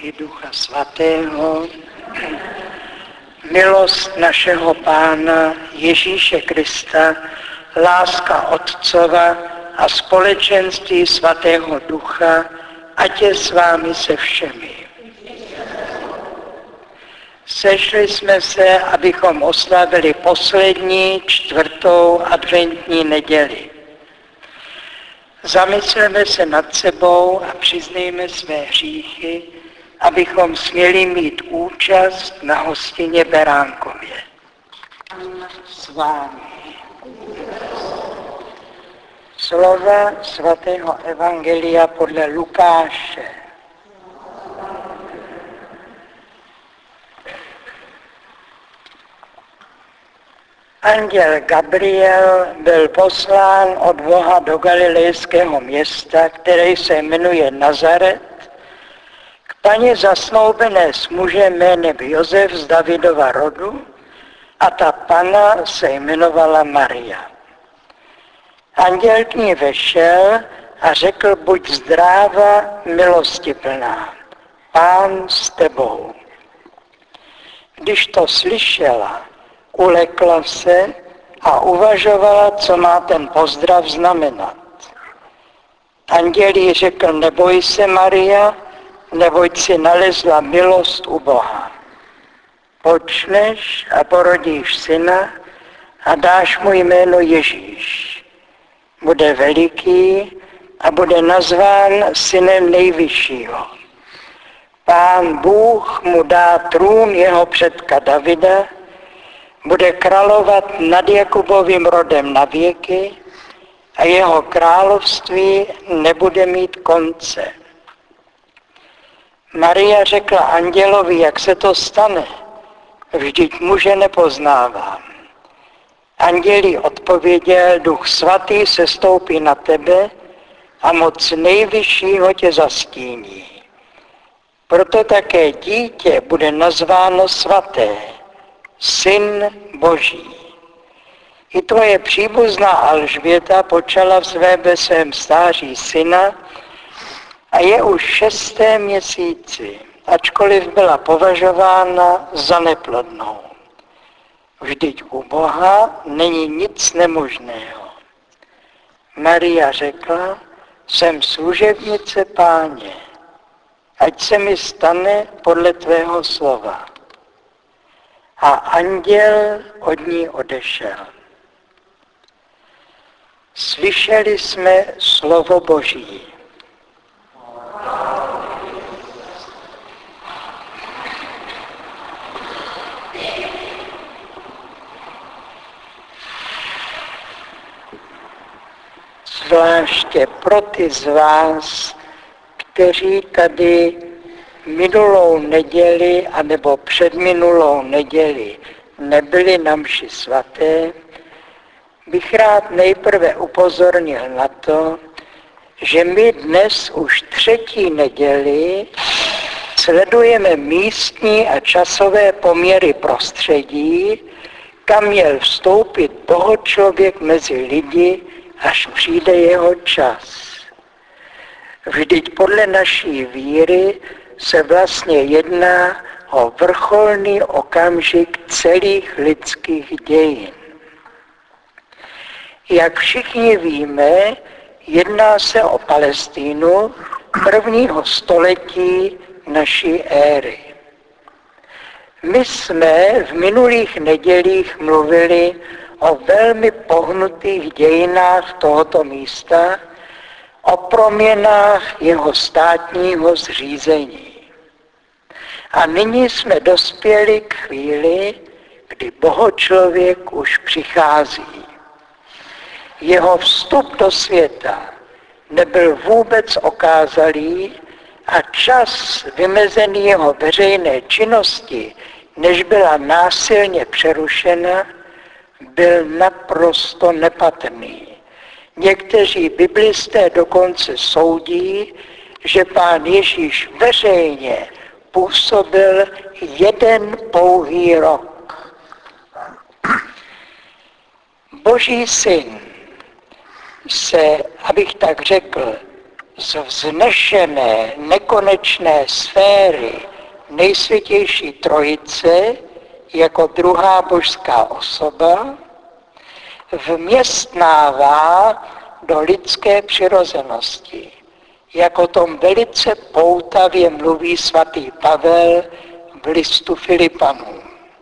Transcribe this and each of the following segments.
i Ducha Svatého, milost našeho Pána Ježíše Krista, láska Otcova a společenství Svatého Ducha, ať je s vámi se všemi. Sešli jsme se, abychom oslavili poslední, 4. adventní neděli. Zamysleme se nad sebou a přiznejme své hříchy, abychom směli mít účast na hostině Beránkově. S vámi. Slova svatého evangelia podle Lukáše. Anděl Gabriel byl poslán od Boha do galilejského města, které se jmenuje Nazaret, k paně zasnoubené s mužem jménem Josef z Davidova rodu, a ta pana se jmenovala Maria. Anděl k ní vešel a řekl: buď zdráva, milostiplná, Pán s tebou. Když to slyšela, ulekla se a uvažovala, co má ten pozdrav znamenat. Anděl jí řekl: neboj se, Maria, neboť si nalezla milost u Boha. Počneš a porodíš syna a dáš mu jméno Ježíš. Bude veliký a bude nazván synem Nejvyššího. Pán Bůh mu dá trůn jeho předka Davida, bude královat nad Jakubovým rodem na věky a jeho království nebude mít konce. Maria řekla andělovi: jak se to stane? Vždyť muže nepoznávám. Anděl jí odpověděl: Duch Svatý sestoupí na tebe a moc Nejvyššího tě zastíní. Proto také dítě bude nazváno svaté, Syn Boží. I tvoje příbuzná Alžběta počala ve svém stáří syna a je už 6. měsíci, ačkoliv byla považována za neplodnou. Vždyť u Boha není nic nemožného. Maria řekla: jsem služebnice Páně, ať se mi stane podle tvého slova. A anděl od ní odešel. Slyšeli jsme slovo Boží. Zvláště pro ty z vás, kteří tady minulou neděli anebo předminulou neděli nebyli na mši svaté, bych rád nejprve upozornil na to, že my dnes už 3. neděli sledujeme místní a časové poměry prostředí, kam měl vstoupit bohočlověk mezi lidi, až přijde jeho čas. Vždyť podle naší víry se vlastně jedná o vrcholný okamžik celých lidských dějin. Jak všichni víme, jedná se o Palestínu 1. století naší éry. My jsme v minulých nedělích mluvili o velmi pohnutých dějinách tohoto místa, o proměnách jeho státního zřízení. A nyní jsme dospěli k chvíli, kdy bohočlověk už přichází. Jeho vstup do světa nebyl vůbec okázalý a čas vymezený jeho veřejné činnosti, než byla násilně přerušena, byl naprosto nepatrný. Někteří biblisté dokonce soudí, že Pán Ježíš veřejně působil 1 pouhý rok. Boží syn se, abych tak řekl, z vznešené, nekonečné sféry nejsvětější trojice jako druhá božská osoba vměstnává do lidské přirozenosti. Jako tom velice poutavě mluví svatý Pavel v listu Filipanům.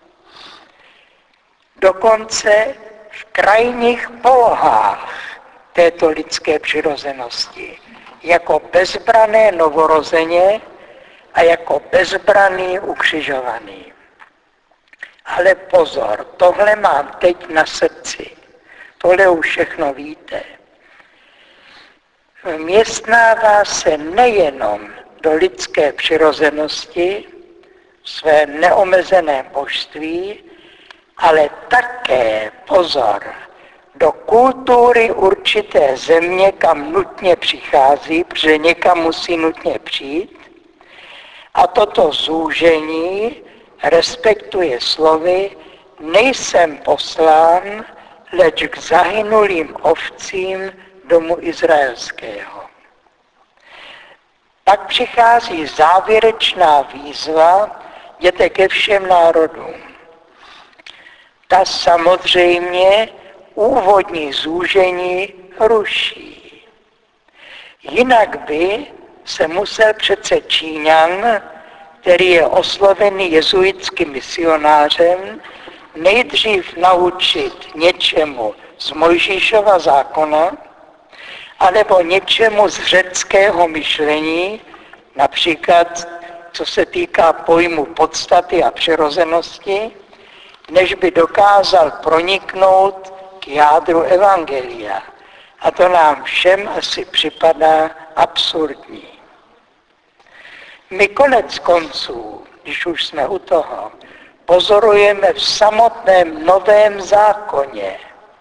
Dokonce v krajních polohách této lidské přirozenosti, jako bezbrané novorozeně a jako bezbraný ukřižovaný. Ale pozor, tohle mám teď na srdci. Tohle už všechno víte. Vměstnává se nejenom do lidské přirozenosti, své neomezené božství, ale také, pozor, do kultury určité země, kam nutně přichází, protože někam musí nutně přijít. A toto zúžení respektuje slovy: nejsem poslán, leč k zahynulým ovcím domu izraelského. Pak přichází závěrečná výzva: jděte ke všem národům. Ta samozřejmě úvodní zúžení ruší. Jinak by se musel přece Číňan, který je oslovený jezuitským misionářem, nejdřív naučit něčemu z Mojžíšova zákona, anebo něčemu z řeckého myšlení, například co se týká pojmu podstaty a přirozenosti, než by dokázal proniknout k jádru evangelia. A to nám všem asi připadá absurdní. My konec konců, když už jsme u toho, pozorujeme v samotném Novém zákoně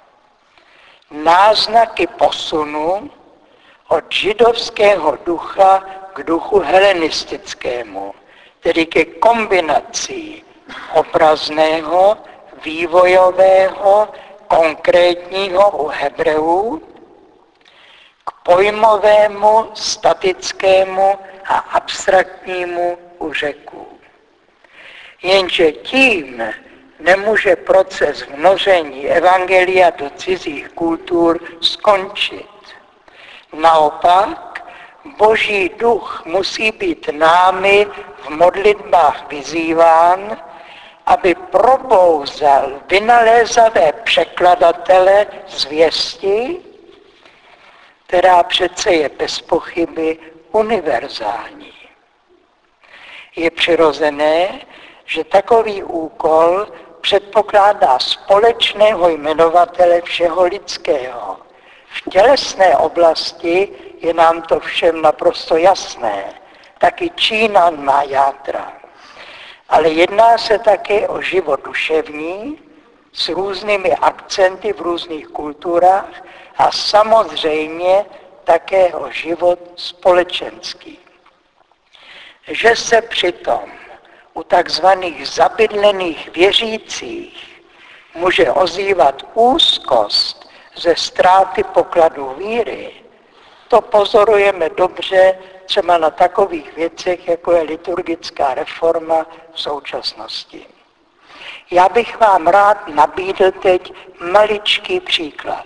náznaky posunu od židovského ducha k duchu helenistickému, tedy ke kombinaci obrazného, vývojového, konkrétního u Hebreů, k pojmovému, statickému a abstraktnímu u Řeků. Jenže tím nemůže proces vnoření evangelia do cizích kultur skončit. Naopak, Boží duch musí být námi v modlitbách vyzýván, aby probouzal vynalézavé překladatele zvěsti, která přece je bez pochyby univerzální. Je přirozené, že takový úkol předpokládá společného jmenovatele všeho lidského. V tělesné oblasti je nám to všem naprosto jasné. Taky Čínan má játra. Ale jedná se také o život duševní s různými akcenty v různých kulturách a samozřejmě také o život společenský. Že se přitom u takzvaných zabydlených věřících může ozývat úzkost ze ztráty pokladu víry, to pozorujeme dobře třeba na takových věcech, jako je liturgická reforma v současnosti. Já bych vám rád nabídl teď maličký příklad.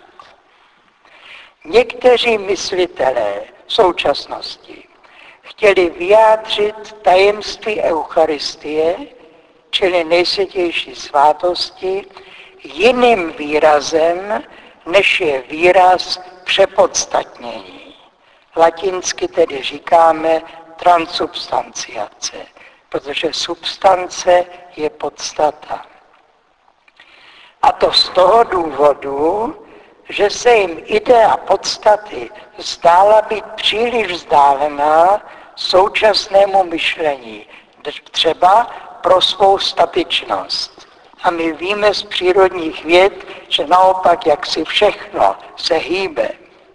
Někteří myslitelé v současnosti chtěli vyjádřit tajemství Eucharistie, čili nejsvětější svátosti, jiným výrazem, než je výraz přepodstatnění. Latinsky tedy říkáme transubstanciace, protože substance je podstata. A to z toho důvodu, že se jim idea podstaty zdála být příliš vzdálená současnému myšlení, třeba pro svou statičnost. A my víme z přírodních věd, že naopak jaksi všechno se hýbe.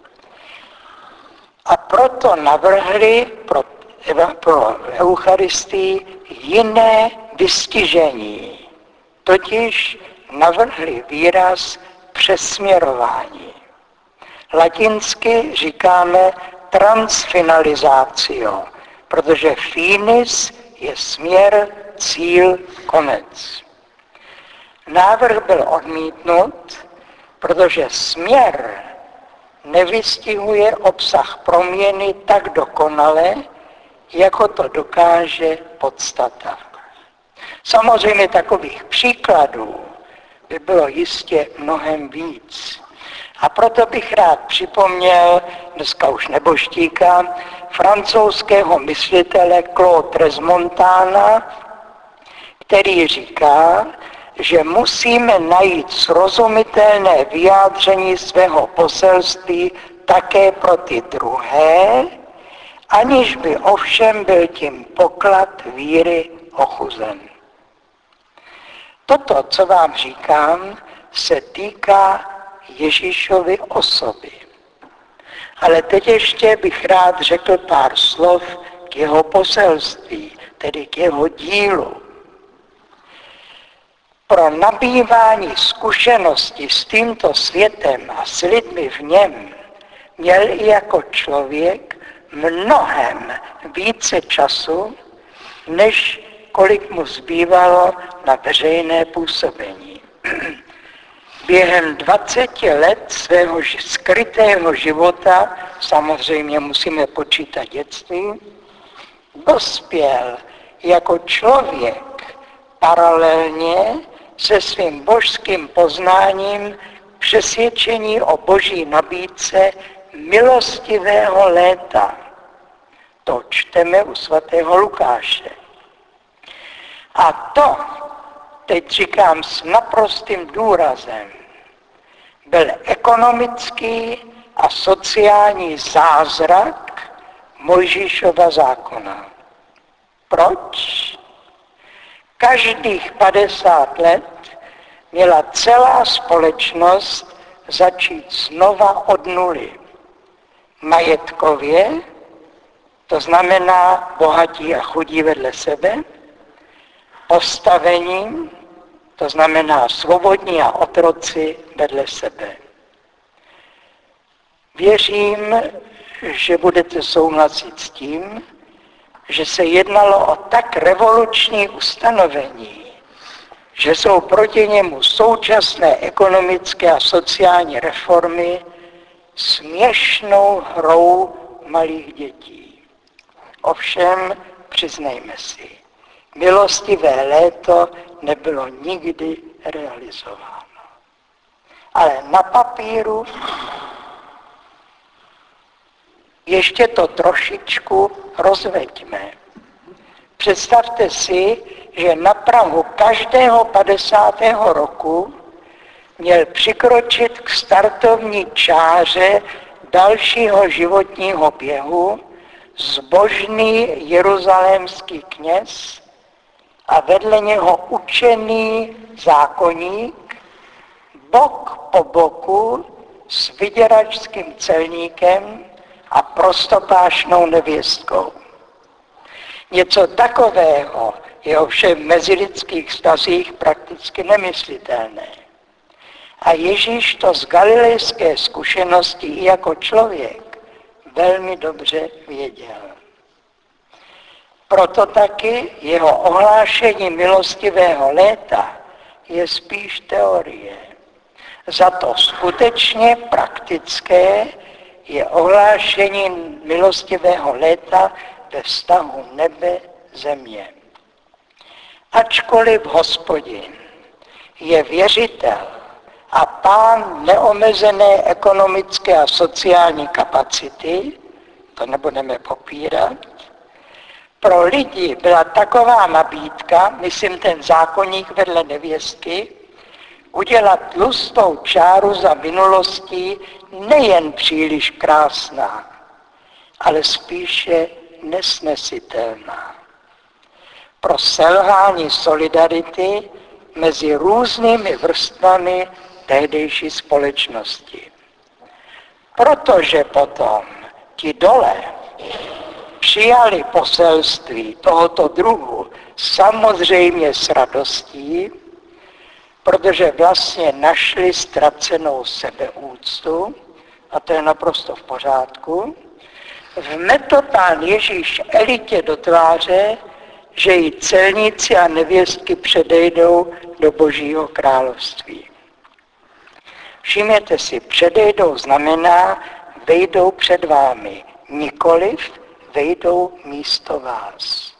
A proto navrhli pro Eucharistii jiné vystižení. Totiž navrhli výraz přesměrování. Latinsky říkáme transfinalizácio, protože finis je směr, cíl, konec. Návrh byl odmítnut, protože směr nevystihuje obsah proměny tak dokonale, jako to dokáže podstata. Samozřejmě takových příkladů by bylo jistě mnohem víc. A proto bych rád připomněl, dneska už nebožtíka, francouzského myslitele Claude Resmontana, který říká, že musíme najít srozumitelné vyjádření svého poselství také pro ty druhé, aniž by ovšem byl tím poklad víry ochuzen. Toto, co vám říkám, se týká Ježíšovy osoby. Ale teď ještě bych rád řekl pár slov k jeho poselství, tedy k jeho dílu. Pro nabývání zkušenosti s tímto světem a s lidmi v něm měl i jako člověk mnohem více času, než kolik mu zbývalo na veřejné působení. Během 20 let svého skrytého života, samozřejmě musíme počítat dětství, dospěl jako člověk paralelně se svým božským poznáním přesvědčení o boží nabídce milostivého léta. To čteme u svatého Lukáše. A to, teď říkám s naprostým důrazem, byl ekonomický a sociální zázrak Mojžíšova zákona. Proč? Každých 50 let měla celá společnost začít znova od nuly. Majetkově, to znamená bohatí a chudí vedle sebe, postavením, to znamená svobodní a otroci vedle sebe. Věřím, že budete souhlasit s tím, že se jednalo o tak revoluční ustanovení, že jsou proti němu současné ekonomické a sociální reformy směšnou hrou malých dětí. Ovšem, přiznejme si, milostivé léto nebylo nikdy realizováno. Ale na papíru ještě to trošičku rozveďme. Představte si, že na prahu každého 50. roku měl přikročit k startovní čáře dalšího životního běhu zbožný jeruzalémský kněz a vedle něho učený zákoník, bok po boku s vyděračským celníkem a prostopášnou nevěstkou. Něco takového je ovšem v mezilidských vztazích prakticky nemyslitelné. A Ježíš to z galilejské zkušenosti i jako člověk velmi dobře věděl. Proto taky jeho ohlášení milostivého léta je spíš teorie. Za to skutečně praktické je ohlášení milostivého léta ve vztahu nebe země. Ačkoliv Hospodin je věřitel a pán neomezené ekonomické a sociální kapacity, to nebudeme popírat, pro lidi byla taková nabídka, myslím ten zákoník vedle nevěstky, udělat tlustou čáru za minulostí nejen příliš krásná, ale spíše nesnesitelná. Pro selhání solidarity mezi různými vrstvami tehdejší společnosti. Protože potom ti dole přijali poselství tohoto druhu samozřejmě s radostí, protože vlastně našli ztracenou sebeúctu, a to je naprosto v pořádku, Vmetl Pán Ježíš elitě do tváře, že jí celníci a nevěstky předejdou do Božího království. Všimněte si, předejdou znamená, vejdou před vámi, nikoliv vejdou místo vás.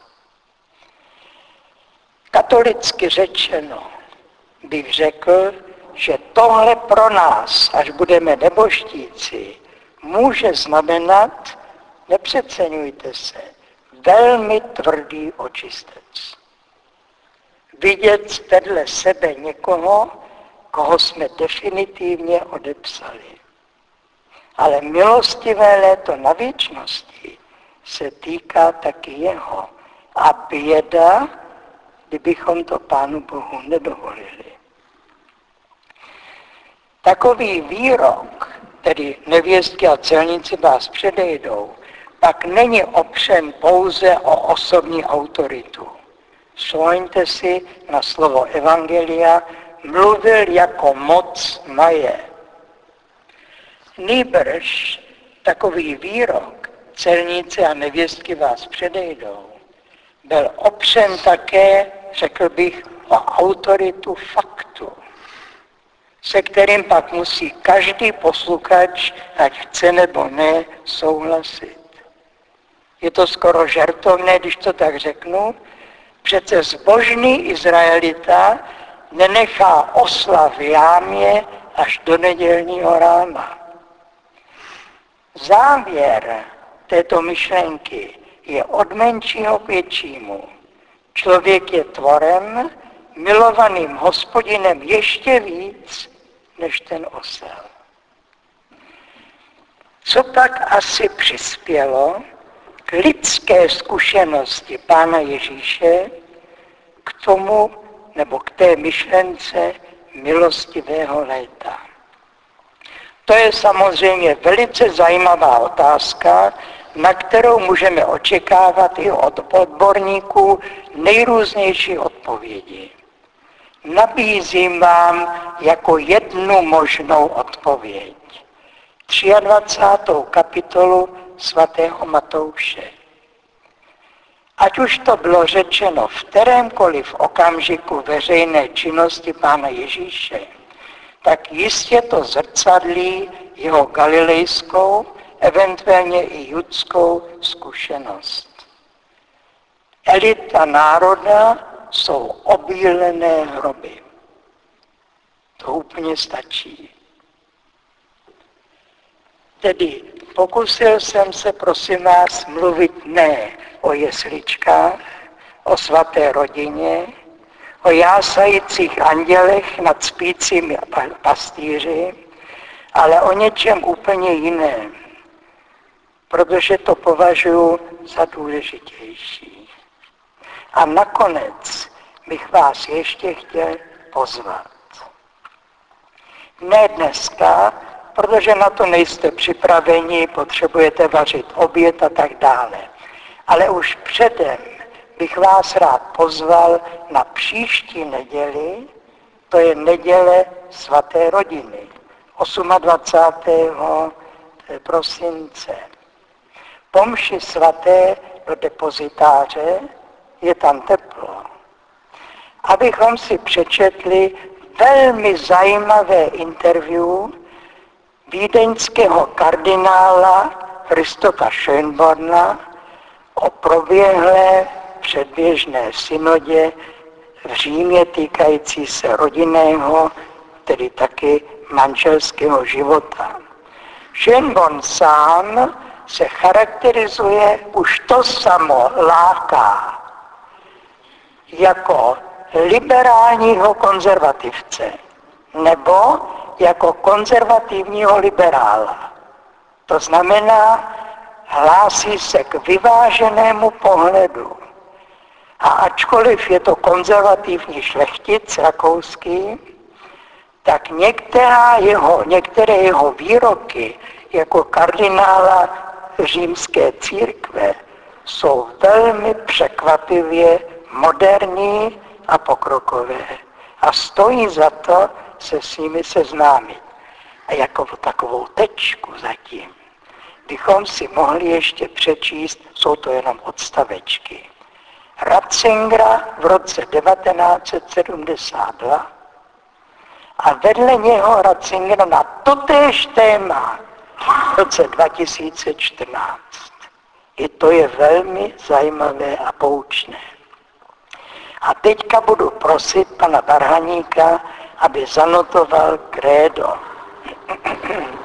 Katolicky řečeno bych řekl, že tohle pro nás, až budeme nebožtíci, může znamenat, nepřeceňujte se, velmi tvrdý očistec. Vidět vedle sebe někoho, koho jsme definitivně odepsali. Ale milostivé léto na věčnosti se týká taky jeho. A běda, kdybychom to Pánu Bohu nedovolili. Takový výrok, tedy nevěstky a celníci vás předejdou, pak není opřen pouze o osobní autoritu. Vzpomeňte si na slovo Evangelia, mluvil jako moc maje. Nýbrž takový výrok, celníci a nevěstky vás předejdou, byl opřen také, řekl bych, o autoritu faktu, se kterým pak musí každý posluchač, ať chce nebo ne, souhlasit. Je to skoro žertovné, když to tak řeknu. Přece zbožný Izraelita nenechá osla v jámě až do nedělního rána. Závěr této myšlenky je od menšího k většímu. Člověk je tvorem, milovaným Hospodinem ještě víc než ten osel. Co pak asi přispělo k lidské zkušenosti Pána Ježíše, k tomu nebo k té myšlence milostivého léta? To je samozřejmě velice zajímavá otázka, na kterou můžeme očekávat i od odborníků nejrůznější odpovědi. Nabízím vám jako jednu možnou odpověď 23. kapitolu svatého Matouše. Ať už to bylo řečeno v kterémkoliv okamžiku veřejné činnosti Pána Ježíše, tak jistě to zrcadlí jeho galilejskou, eventuálně i judskou zkušenost. Elita národa jsou obílené hroby. To úplně stačí. Tedy pokusil jsem se, prosím vás, mluvit ne o jesličkách, o svaté rodině, o jásajících andělech nad spícími pastýři, ale o něčem úplně jiném, protože to považuji za důležitější. A nakonec bych vás ještě chtěl pozvat. Ne dneska, protože na to nejste připraveni, potřebujete vařit oběd a tak dále. Ale už předem bych vás rád pozval na příští neděli, to je neděle svaté rodiny, 28. prosince. Po mši svaté do depozitáře je tam teplo. Abychom si přečetli velmi zajímavé interview vídeňského kardinála Christofa Schönborna o proběhlé předběžné synodě v Římě týkající se rodinného, tedy taky manželského života. Schönborn sám se charakterizuje, už to samo láká, jako liberálního konzervativce nebo jako konzervativního liberála. To znamená, hlásí se k vyváženému pohledu. A ačkoliv je to konzervativní šlechtic rakouský, tak některé jeho výroky jako kardinála římské církve jsou velmi překvapivě moderní a pokrokové. A stojí za to se s nimi seznámit. A jako takovou tečku zatím bychom si mohli ještě přečíst, jsou to jenom odstavečky. Ratzingera v roce 1972 a vedle něho Ratzingera na totéž téma v roce 2014. I to je velmi zajímavé a poučné. A teďka budu prosit pana Varhaníka, aby zanotoval krédo.